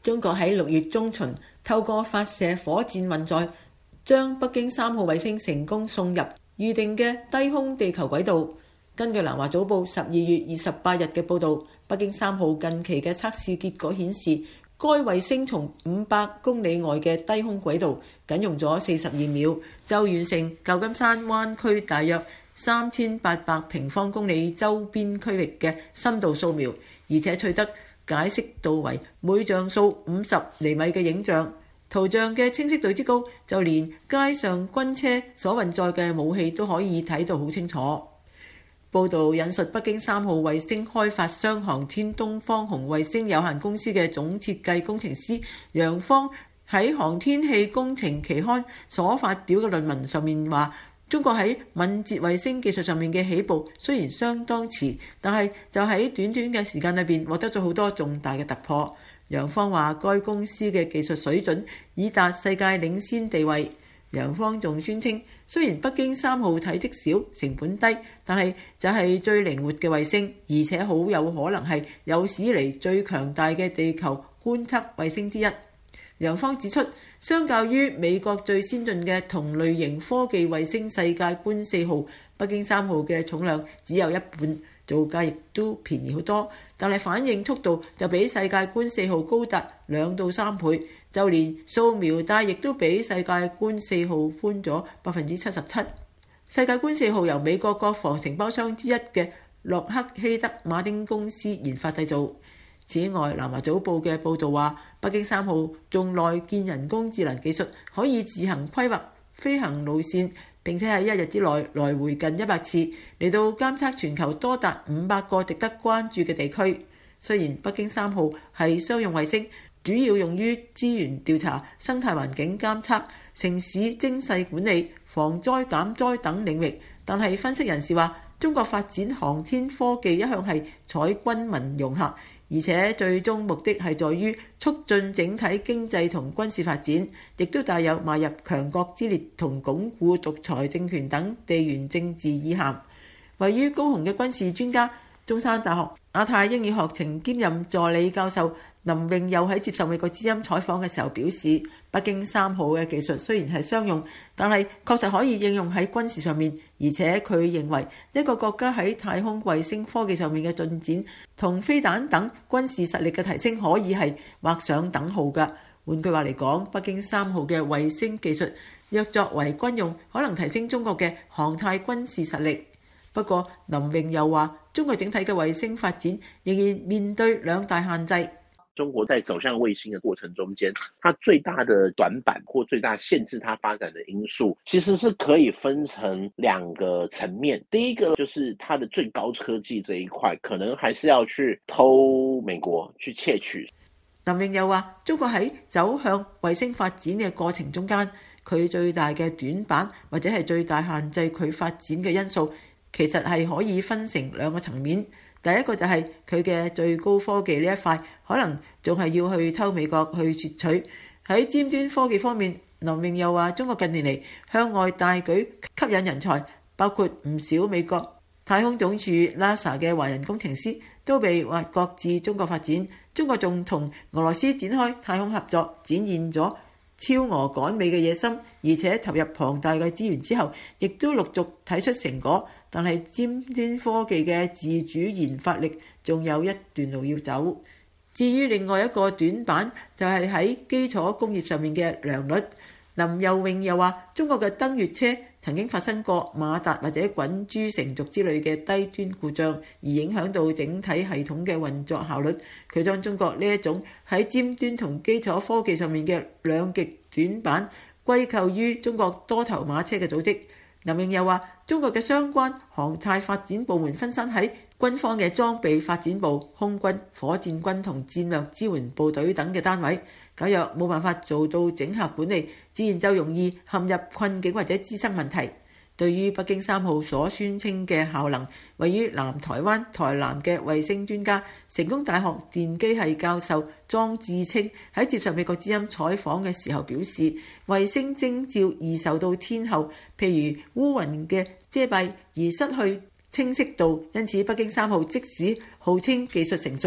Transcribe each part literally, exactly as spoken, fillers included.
中國喺六月中旬透過發射火箭運載，將北京三號衛星成功送入預定嘅低空地球軌道。根據南華早報十二月二十八日嘅報導，北京三號近期嘅測試結果顯示，該衛星從五百公里外嘅低空軌道，僅用咗四十二秒就完成舊金山灣區大約三千八百平方公里周邊區域嘅深度掃描，而且取得解析度為每像素五十厘米嘅影像。圖像嘅清晰度之高，就連街上軍車所運載嘅武器都可以睇到好清楚。報導引述北京三號衛星開發商航天東方紅衛星有限公司嘅總設計工程師楊芳喺航天器工程期刊所發表嘅論文上面話，中國喺敏捷衛星技術上面嘅起步雖然相當遲，但係就喺短短嘅時間裏邊獲得咗好多重大嘅突破。楊芳話該公司嘅技術水準已達世界領先地位。楊芳仲宣稱，雖然北京三號體積小、成本低，但係就係最靈活嘅衛星，而且好有可能係有史以嚟最強大嘅地球觀測衛星之一。楊芳指出，相較於美國最先進嘅同類型科技衛星世界觀四號，北京三號嘅重量只有一半，造價亦都便宜好多，但係反應速度就比世界觀四號高達兩到三倍，就連掃描帶亦都比世界觀四號寬咗百分之七十七。世界觀四號由美國國防承包商之一嘅洛克希德馬丁公司研發製造。此外，南華早報嘅報導話，北京三號仲內建人工智能技術，可以自行規劃飛行路線，並且喺一日之內來回近一百次，嚟到監測全球多達五百個值得關注嘅地區。雖然北京三號係商用衛星，主要用於資源調查、生態環境監測、城市精細管理、防災減災等領域，但係分析人士話，中國發展航天科技一向係採軍民融合，而且最終目的係在於促進整體經濟同軍事發展，亦都帶有邁入強國之列同鞏固獨裁政權等地緣政治意涵。位於高雄嘅軍事專家、中山大學亞太英語學程兼任助理教授林穎佑喺接受美國之音採訪嘅時候表示，北京三號嘅技術雖然係商用，但係確實可以應用喺軍事上面，而且佢認為一個國家喺太空衛星科技上面嘅進展同飛彈等軍事實力嘅提升可以係畫上等號㗎。換句話嚟講，北京三號嘅衛星技術若作為軍用，可能提升中國嘅航太軍事實力。不過林穎佑話，中國整體嘅衛星發展仍然面對兩大限制。 中國在走向衛星的過程中間，它最大的短板或最大限制它發展的因素，其實是可以分成兩個層面。第一個就是它的最高科技這一塊，可能還是要去偷美國去竊取。 林穎佑話，中國喺走向衛星發展嘅過程中間，佢最大嘅短板或者係最大限制佢發展嘅因素，其實係可以分成兩個層面。第一個就係佢嘅最高科技呢一塊，可能仲係要去偷美國去竊取。喺尖端科技方面，林穎佑話，中國近年嚟向外大舉吸引人才，包括唔少美國太空總署 NASA 嘅華人工程師都被挖角至中國發展。中國仲同俄羅斯展開太空合作，展現咗超俄趕美嘅野心，而且投入龐大嘅資源之後，亦都陸續睇出成果。但係尖端科技嘅自主研發力仲有一段路要走。至於另外一個短板，就係喺基礎工業上面嘅良率。林佑穎又話，中國嘅登月車曾經發生過馬達或者滾珠成軸之類嘅低端故障，而影響到整體系統嘅運作效率。佢將中國呢一種喺尖端同基礎科技上面嘅兩極短板歸咎於中國多頭馬車嘅組織。林穎佑話，中國嘅相關航太發展部門分散喺軍方嘅裝備發展部、空軍、火箭軍同戰略支援部隊等嘅單位，假若冇辦法做到整合管理，自然就容易陷入困境或者滋生問題。對於北京三號所宣稱嘅效能，位於南台灣台南嘅衛星專家、成功大學電機系教授莊志清喺接受美國之音採訪嘅時候表示，衛星徵兆易受到天候，譬如烏雲嘅遮蔽而失去清晰度，因此北京三號即使號稱技術成熟，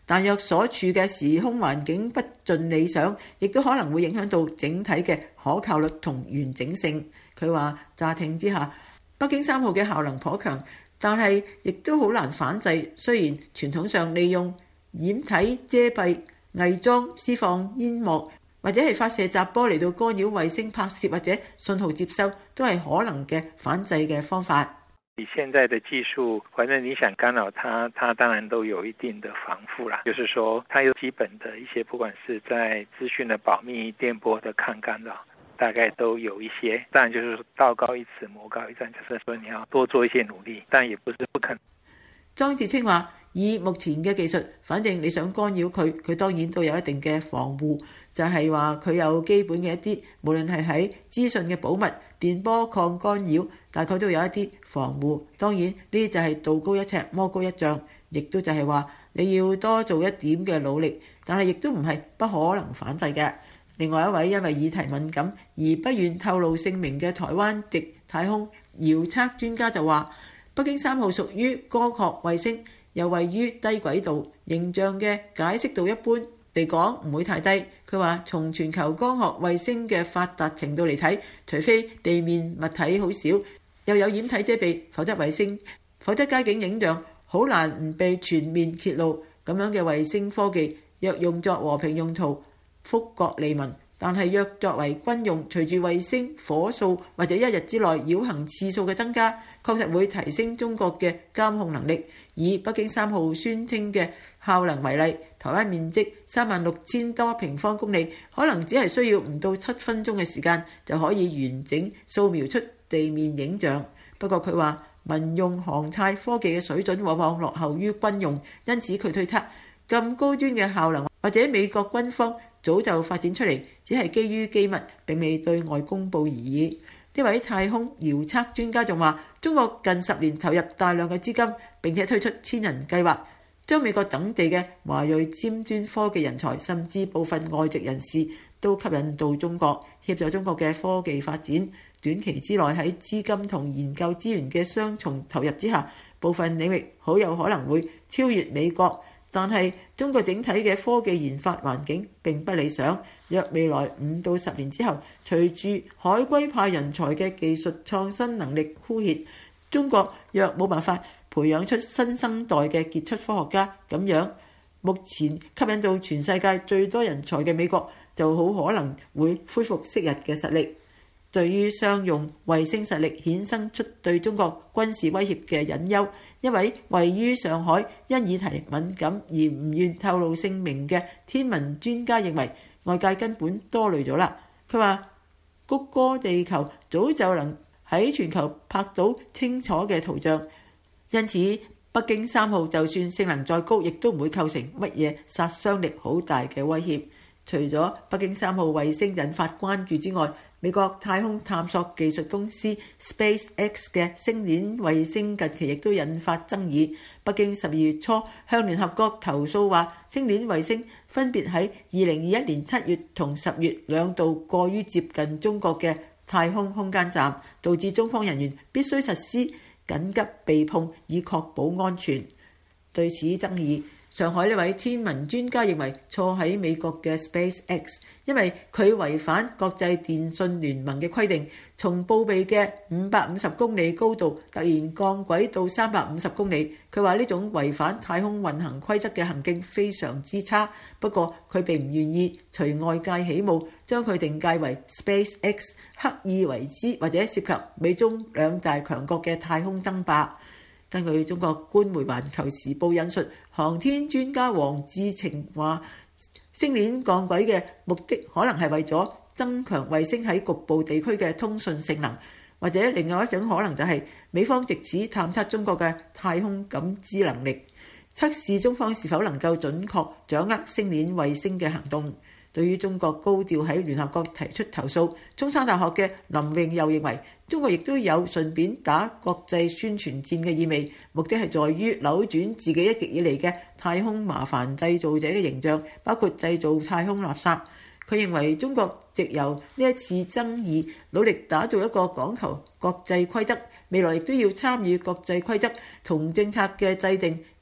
但若所處嘅時空環境不盡理想，亦都可能會影響到整體嘅可靠率同完整性。佢話乍聽之下，北京三號嘅效能頗強，但係亦都好難反制。雖然傳統上利用掩體遮蔽、偽裝施放煙幕或者係發射雜波嚟到干擾衛星拍攝或者信號接收，都係可能嘅反制嘅方法。 以現在的技術，反正你想干擾它，它當然都有一定的防護啦。就是說，它有基本的一些，不管是在資訊的保密、電波的抗干擾，大概都有一些。當然就是道高一尺，魔高一丈，就是說你要多做一些努力，但也不是不可能。 莊志清話：以目前嘅技術，反正你想干擾佢，佢當然都有一定嘅防護，就係話佢有基本嘅一啲，無論係喺資訊嘅保密、電波抗干擾，大概都有一啲防護。當然呢啲就係道高一尺，魔高一丈，亦都就係話你要多做一點嘅努力，但係亦都唔係不可能反制嘅。另外一位因為議題敏感而不願透露姓名嘅台灣籍太空遙測專家就話：北京三號屬於光學衛星，又位於低軌道，形象嘅解析度一般嚟講唔會太低。佢話從全球光學衛星嘅發達程度嚟睇，除非地面物體好少，又有掩體遮蔽，否則衛星否則街景影像好難唔被全面揭露。咁樣嘅衛星科技若用作和平用途，福國利民，但係若作為軍用，隨住衛星火數或者一日之內繞行次數嘅增加，確實會提升中國嘅監控能力。以北京三號宣稱嘅效能為例，台灣面積三萬六千多平方公里，可能只係需要唔到七分鐘嘅時間就可以完整掃描出地面影像。不過佢話民用航太科技嘅水準往往落後於軍用，因此佢推測咁高端嘅效能或者美國軍方早就發展出嚟，只係基於機密並未對外公佈而已。呢位太空遙測專家仲話，中國近十年投入大量嘅資金，並且推出千人計劃，將美國等地嘅華裔尖端科技人才，甚至部分外籍人士都吸引到中國，協助中國嘅科技發展。短期之內喺資金同研究資源嘅雙重投入之下，部分領域好有可能會超越美國。但係中國整體嘅科技研發環境並不理想。若未來五到十年之後，隨住海歸派人才嘅技術創新能力枯竭，中國若冇辦法培養出新生代嘅傑出科學家，咁樣目前吸引到全世界最多人才嘅美國就好可能會恢復昔日嘅實力。對於商用衛星實力衍生出對中國軍事威脅嘅隱憂，一位位於上海因議題敏感而唔願透露姓名嘅天文專家認為，外界根本多慮咗啦。佢話谷歌地球早就能喺全球拍到清楚嘅圖像，因此北京三號就算性能再高，亦都唔會構成乜嘢殺傷力好大嘅威脅。除咗北京三號衛星引發關注之外，美國太空探索技術公司 SpaceX 嘅星鏈衛星近期亦都引發爭議。北京十二月初向聯合國投訴話，星鏈衛星分別喺二零二一年七月同十月兩度過於接近中國嘅太空空間站，導致中方人員必須實施緊急避碰以確保安全。對此爭議，上海呢位天文專家認為錯喺美國嘅 SpaceX， 因為佢違反國際電訊聯盟嘅規定，從報備嘅五百五十公里高度突然降軌到三百五十公里。佢話呢種違反太空運行規則嘅行徑非常之差，不過佢並唔願意隨外界起舞，將佢定界為 SpaceX 刻意為之，或者涉及美中兩大強國嘅太空爭霸。根據中國官媒《環球時報》引述航天專家王志晴話，星鏈降軌嘅目的可能係為咗增強衛星喺局部地區嘅通訊性能，或者另外一種可能就係美方藉此探測中國嘅太空感知能力，測試中方是否能夠準確掌握星鏈衛星嘅行動。對於中國高調喺聯合國提出投訴，中山大學嘅林穎又認為，中國亦都有順便打國際宣傳戰嘅意味，目的係在於扭轉自己一直以嚟嘅太空麻煩製造者嘅形象，包括製造太空垃圾。佢認為中國藉由呢一次爭議，努力打造一個講求國際規則，未來亦都要參與國際規則同政策嘅制定，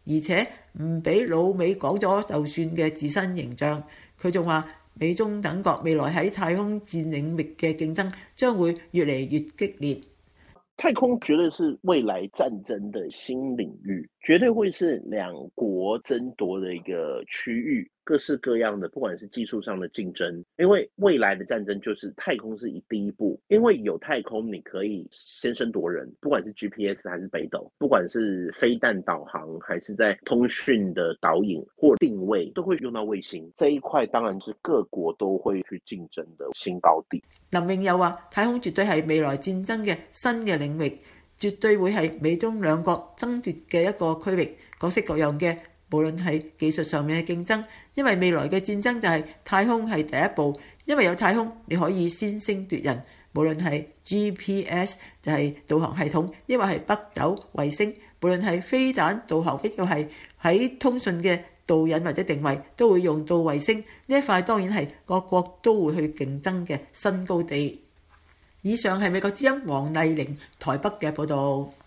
而且唔俾老美講咗就算嘅自身形象。佢仲話美中等國未來喺太空戰領域嘅競爭將會越嚟越激烈。 太空絕對是未來戰爭的新領域，絕對會是兩國爭奪的一個區域，各式各樣的，不管是技術上的競爭，因為未來的戰爭就是太空是一第一步，因為有太空你可以先聲奪人，不管是 G P S 還是北斗，不管是飛彈導航，還是在通訊的導引或定位，都會用到衛星。這一塊當然是各國都會去競爭的新高地。 林穎又話：太空絕對係未來戰爭嘅新嘅領域，絕對會係美中兩國爭奪嘅一個區域，各式各樣嘅，無論係技術上面嘅競爭，因為未來嘅戰爭就係太空係第一步，因為有太空你可以先聲奪人，無論係 G P S 就係導航系統，因為係北斗衛星，無論係飛彈導航，亦都係喺通訊嘅導引或者定位都會用到衛星，呢一塊當然係各國都會去競爭嘅新高地。以上係美國之音黃麗玲台北嘅報導。